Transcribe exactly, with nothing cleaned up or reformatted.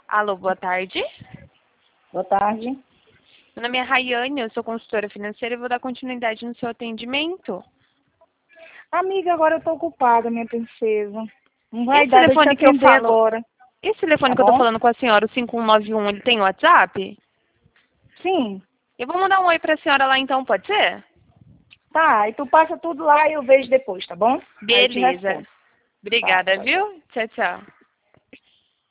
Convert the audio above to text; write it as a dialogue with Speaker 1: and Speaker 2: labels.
Speaker 1: Alô, boa tarde.
Speaker 2: Boa tarde.
Speaker 1: Meu nome é Rayane, eu sou consultora financeira e vou dar continuidade no seu atendimento.
Speaker 2: Amiga, agora eu tô ocupada, minha princesa. Não vai
Speaker 1: Esse
Speaker 2: dar, deixa eu
Speaker 1: telefone
Speaker 2: te
Speaker 1: que eu
Speaker 2: atender
Speaker 1: falo,
Speaker 2: agora.
Speaker 1: esse telefone
Speaker 2: Tá
Speaker 1: que eu tô
Speaker 2: bom?
Speaker 1: falando com a senhora, o cinco um nove um, ele tem WhatsApp?
Speaker 2: Sim.
Speaker 1: Eu vou mandar um oi pra senhora lá então, pode ser?
Speaker 2: Tá, aí tu passa tudo lá e eu vejo depois, tá bom? Aí eu te
Speaker 1: Beleza.
Speaker 2: respondo. Tá,
Speaker 1: Obrigada,
Speaker 2: tchau, tchau.
Speaker 1: viu? Tchau, tchau.